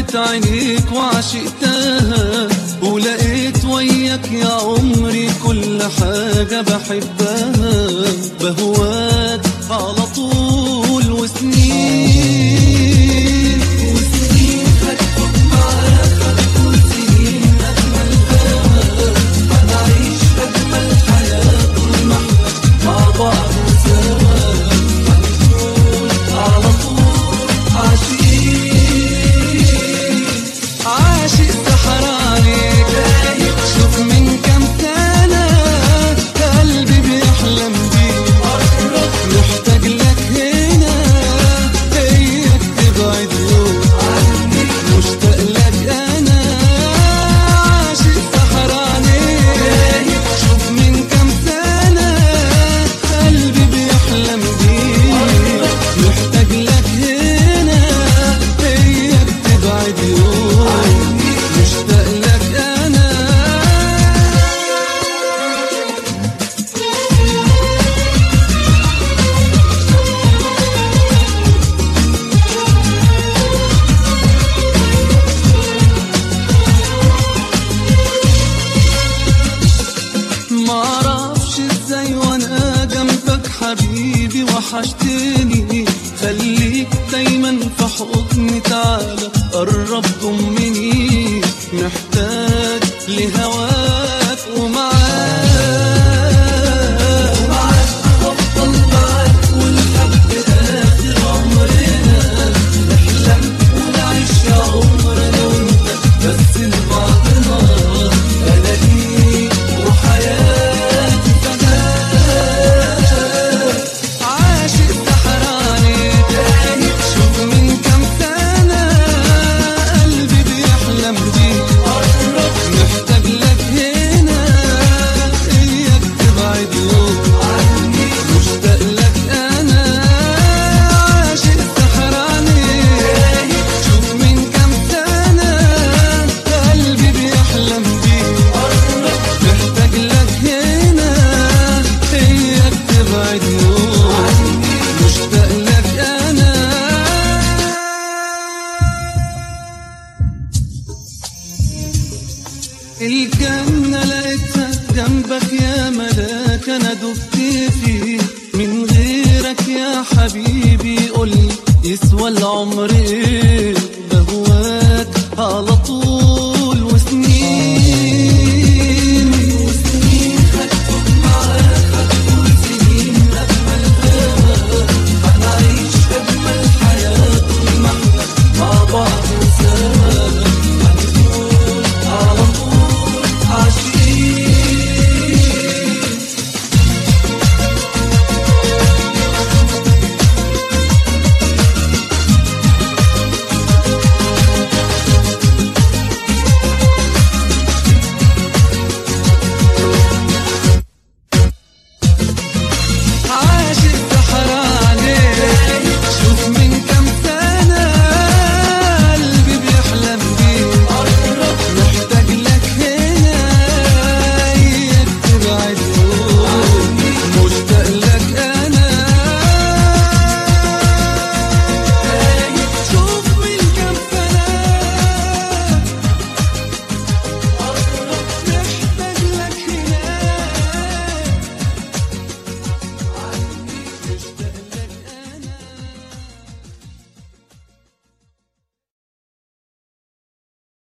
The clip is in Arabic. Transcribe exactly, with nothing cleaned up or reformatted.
شفت عينيك وعشقتها، ولقيت وياك يا عمري كل حاجة بحبها. بهواك على طول وسنين وسنين هتفوت معاك، هتكون سنين أجمل هوا. هنعيش أجمل حياة طول ما احنا مع بعض سوا. هنكون على طول عاشقين، عاشق سحراني دايب. شوف من كام سنة قلبي بيحلم بيك، محتاج لك هنا اياك تبعد يوم عني. مشتاق لك انا عاشق سحراني دايب. شوف من كام سنة قلبي بيحلم بيك، محتاج لك هنا اياك تبعد يوم عني. مشتاق لك انا. معرفش ازاي وانا جنبك حبيبي وحشتني. خليك دايما في حضني، تعالى قرب ضمني. محتاج لهواك ومعاك ومعاك هفضل معاك ولحد آخر عمرنا. نحلم ونعيش يا عمرنا وانت بس لبعضنا. أنا ليك وحياتي فداك، عاشق سحراني دايب. شوف من كام سنة قلبي بيحلم بيك، محتاج لك هنا اياك تبعد يوم عني. مشتاق لك انا عاشق سحراني دايب. شوف من كام سنة قلبي بيحلم بيك، محتاج لك هنا اياك تبعد يوم عني. مشتاق لك انا. الجنة لقيتها جنبك يا ملاك، انا دبت فيه من غيرك يا حبيبي. قولي يسوى العمر ايه؟ بهواك على